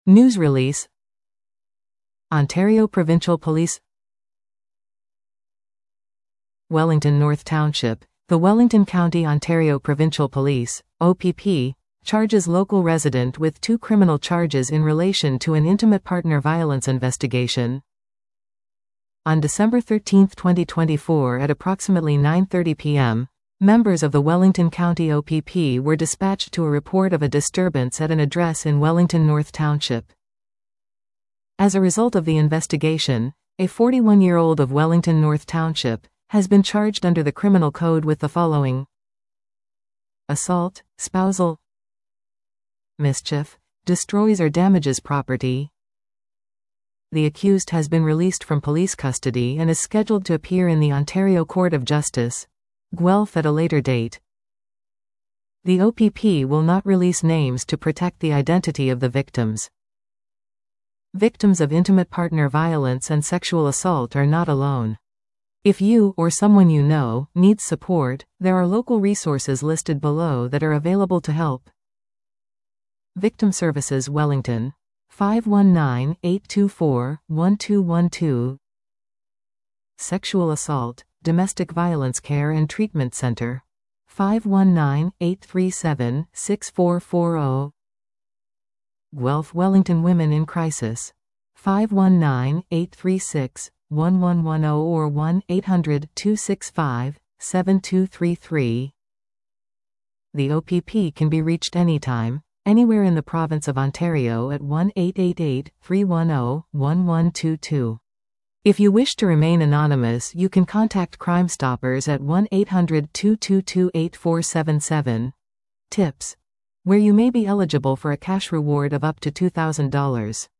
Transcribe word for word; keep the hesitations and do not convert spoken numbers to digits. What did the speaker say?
News release. Ontario Provincial Police. Wellington North Township. The Wellington County, Ontario Provincial Police, O P P, charges local resident with two criminal charges in relation to an intimate partner violence investigation. On December thirteenth twenty twenty-four at approximately nine thirty p m, members of the Wellington County O P P were dispatched to a report of a disturbance at an address in Wellington North Township. As a result of the investigation, a forty-one-year-old of Wellington North Township has been charged under the Criminal Code with the following: assault, spousal mischief, destroys or damages property. The accused has been released from police custody and is scheduled to appear in the Ontario Court of Justice, Guelph, at a later date. The O P P will not release names to protect the identity of the victims. Victims of intimate partner violence and sexual assault are not alone. If you, or someone you know, needs support, there are local resources listed below that are available to help. Victim Services Wellington, five one nine, eight two four, one two one two. Sexual Assault, Domestic Violence Care and Treatment Center, five one nine, eight three seven, six four four zero. Guelph Wellington Women in Crisis, five one nine, eight three six, one one one zero or one eight hundred, two six five, seven two three three. The O P P can be reached anytime, anywhere in the province of Ontario at one eight eight eight, three one zero, one one two two. If you wish to remain anonymous, you can contact Crime Stoppers at one eight hundred, two two two, eight four seven seven. Tips, where you may be eligible for a cash reward of up to two thousand dollars.